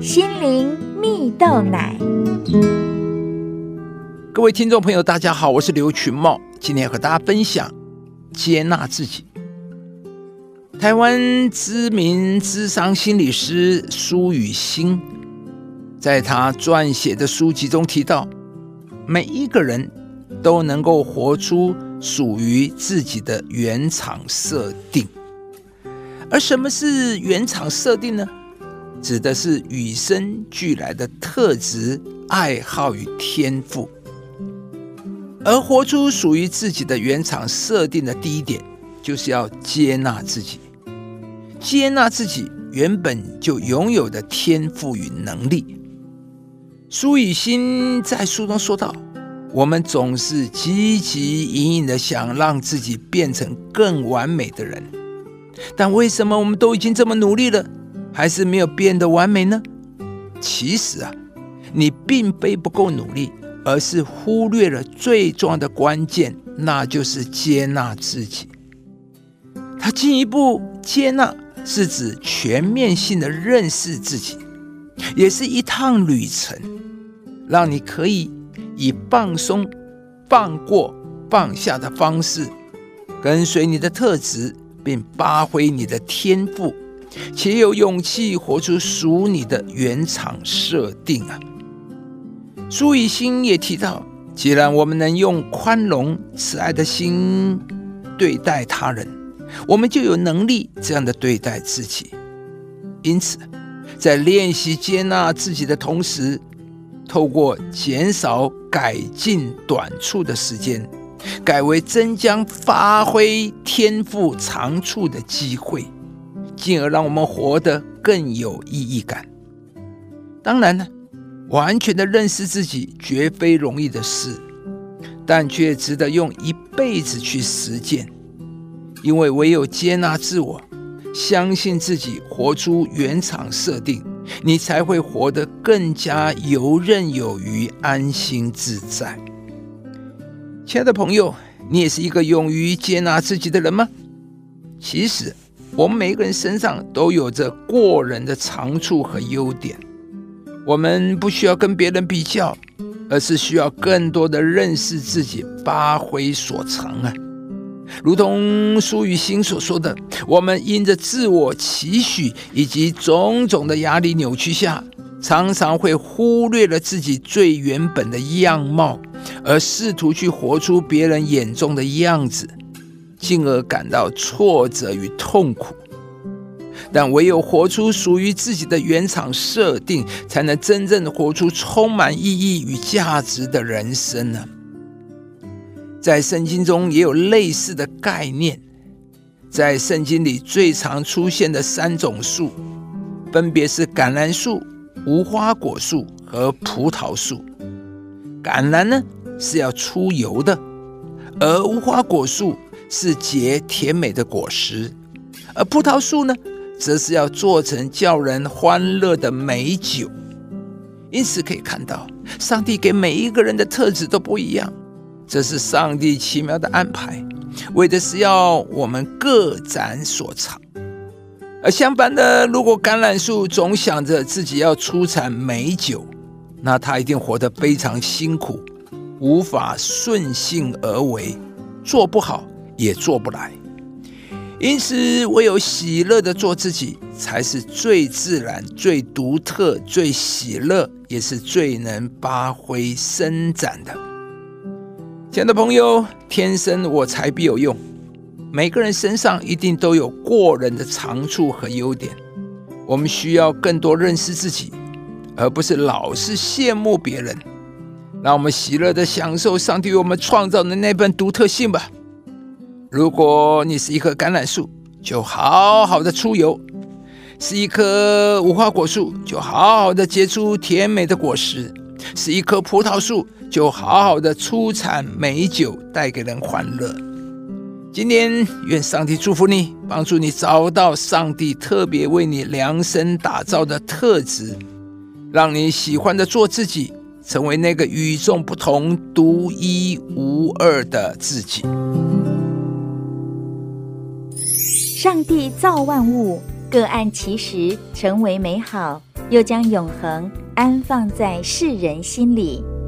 心灵蜜豆奶。 各位听众朋友大家好，我是刘群茂，今天和大家分享接纳自己。台湾知名諮商心理师苏予昕在他撰写的书籍中提到，每一个人都能够活出属于自己的原厂设定。而什么是原厂设定呢？指的是与生俱来的特质、爱好与天赋。而活出属于自己的原厂设定的第一点，就是要接纳自己。接纳自己原本就拥有的天赋与能力。苏予昕在书中说道，我们总是积极隐隐的想让自己变成更完美的人，但为什么我们都已经这么努力了，还是没有变得完美呢？其实你并非不够努力，而是忽略了最重要的关键，那就是接纳自己。他进一步接纳是指全面性的认识自己，也是一趟旅程，让你可以以放松、放过、放下的方式，跟随你的特质，并发挥你的天赋，且有勇气活出属你的原厂设定。苏予昕也提到，既然我们能用宽容、慈爱的心对待他人，我们就有能力这样的对待自己。因此，在练习接纳自己的同时，透过减少改进短处的时间，改为增加发挥天赋长处的机会，进而让我们活得更有意义感。当然呢，完全的认识自己绝非容易的事，但却值得用一辈子去实践。因为唯有接纳自我，相信自己，活出原厂设定，你才会活得更加游刃有余、安心自在。亲爱的朋友，你也是一个勇于接纳自己的人吗？其实我们每个人身上都有着过人的长处和优点，我们不需要跟别人比较，而是需要更多的认识自己，发挥所长。如同苏予昕所说的，我们因着自我期许以及种种的压力扭曲下，常常会忽略了自己最原本的样貌，而试图去活出别人眼中的样子，进而感到挫折与痛苦。但唯有活出属于自己的原厂设定，才能真正活出充满意义与价值的人生。在圣经中也有类似的概念。在圣经里最常出现的3种树，分别是橄榄树、无花果树和葡萄树。橄榄呢，是要出油的，而无花果树是结甜美的果实，而葡萄树呢，则是要做成叫人欢乐的美酒。因此可以看到，上帝给每一个人的特质都不一样，这是上帝奇妙的安排，为的是要我们各展所长。而相反的，如果橄榄树总想着自己要出产美酒，那他一定活得非常辛苦，无法顺性而为，做不好也做不来。因此，唯有喜乐的做自己，才是最自然、最独特、最喜乐，也是最能发挥伸展的。亲爱的朋友，天生我材必有用，每个人身上一定都有过人的长处和优点。我们需要更多认识自己，而不是老是羡慕别人。让我们喜乐地享受上帝为我们创造的那份独特性吧。如果你是一棵橄榄树，就好好的出油；是一棵无花果树，就好好的结出甜美的果实；是一棵葡萄树，就好好的出产美酒，带给人欢乐。今天愿上帝祝福你，帮助你找到上帝特别为你量身打造的特质，让你喜欢的做自己，成为那个与众不同、独一无二的自己。 上帝造万物，各按其时成为美好， 又将永恒安放在世人心里。